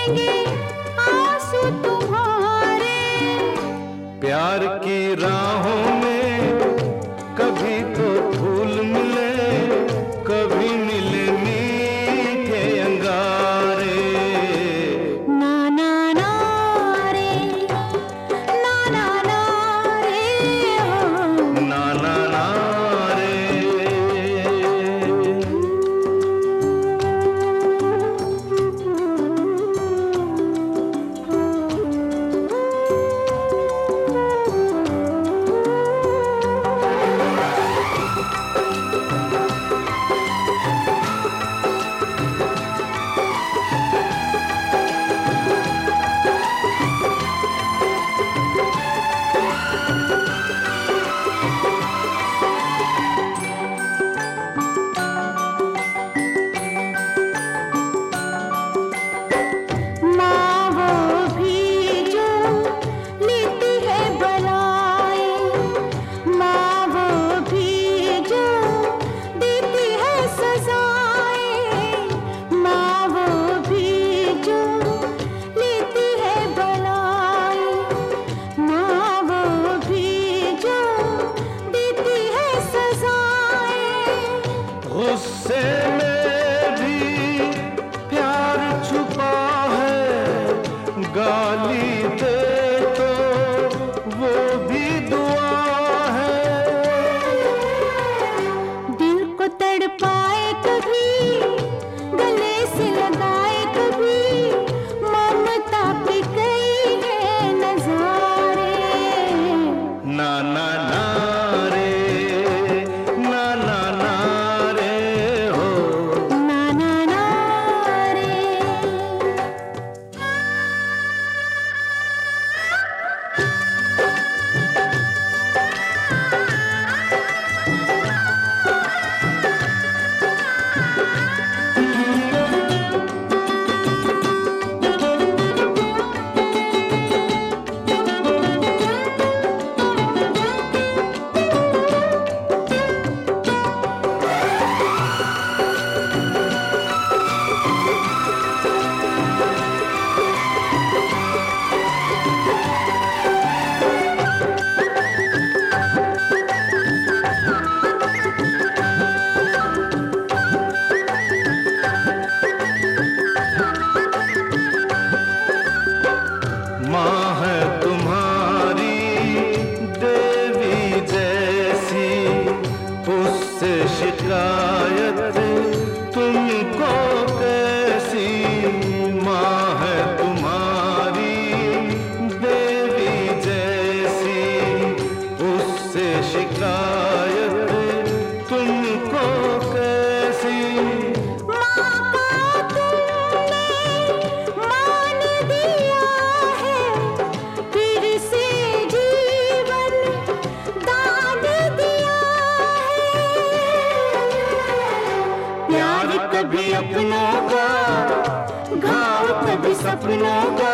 बहेंगे आंसू तुम्हारे। प्यार की राहों में कभी तो फूल मिले, कभी मिले मीठे अंगारे। ना ना ना रे, ना ना ना रे, ओ। ना ना ना रे। गुस्से में भी प्यार छुपा है, गाली दे तो वो भी दुआ है। दिल को तड़पाए कभी, गले से लगाए कभी, ममता पे कई है नजारे। ना ना ना रे, ना ना ना रे, हो। ना ना ना रे। माँ है तुम्हारी देवी जैसी, उससे शिकायत तुमको कैसी। माँ है तुम्हारी देवी जैसी, उससे शिकायत तुमको कैसी। कभी अपनों का घाव, कभी सपनों का